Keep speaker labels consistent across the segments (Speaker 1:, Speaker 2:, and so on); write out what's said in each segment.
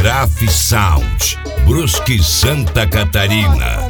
Speaker 1: Graf Sound, Brusque, Santa Catarina.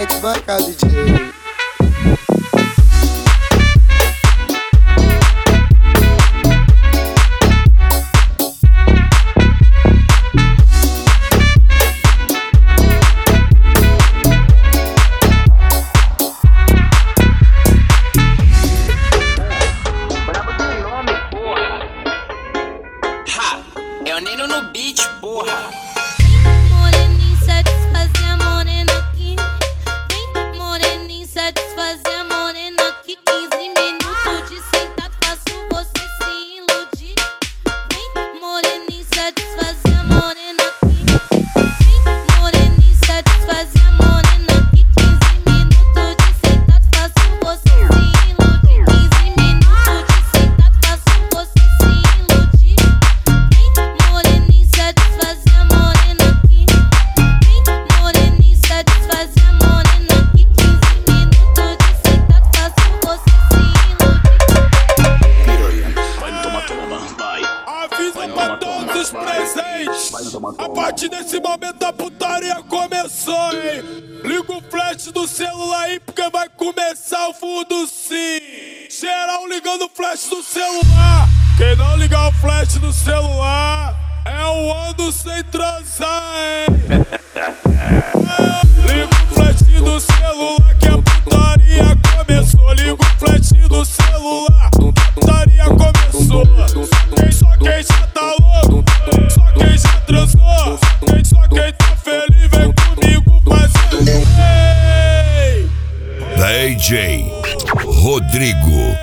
Speaker 2: É o Neno no beat, porra.
Speaker 3: Moreninho satisfazer a morena aqui. Vem, moreninho satisfazer a morena aqui. 15 minutos de sentado faço você se iludir. Vem, moreninho satisfazer a morena aqui. Vem, moreninho satisfazer a morena aqui. 15 minutos de sentado faço você se iludir. 15 minutos de sentado faço você se iludir. Moreninho satisfazer a morena aqui. Vem, moreninho satisfazer a morena aqui. 15 minutos de sentado faço você se iludir.
Speaker 4: Piranha, vai toma, vai.
Speaker 5: Avisa pra todos os presentes. A partir desse momento a putaria começou, hein? Liga o flash do celular aí porque vai começar o fundo sim. Geral ligando o flash do celular. Quem não ligar o flash do celular é o ano sem transar, hein? Liga o flash do celular que a putaria começou. Liga o flash do celular, a putaria começou. Só quem já tá louco, só quem já transou, só quem tá feliz vem comigo fazer. Ei!
Speaker 1: DJ Rodrigo.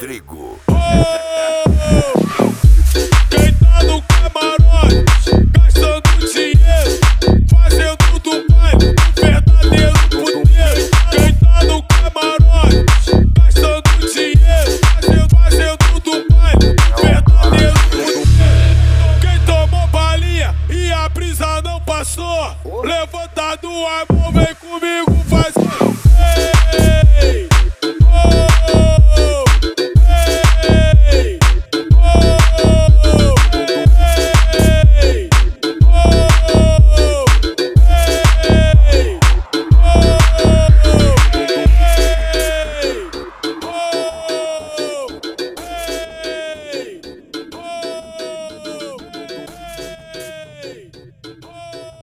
Speaker 5: Quem tá no camarote, gastando dinheiro, fazendo do baile um verdadeiro puteiro. Quem tá no camarote, gastando dinheiro, fazendo do baile um verdadeiro puteiro. Quem tomou balinha e a brisa não passou, levanta a mão, vem comigo fazer.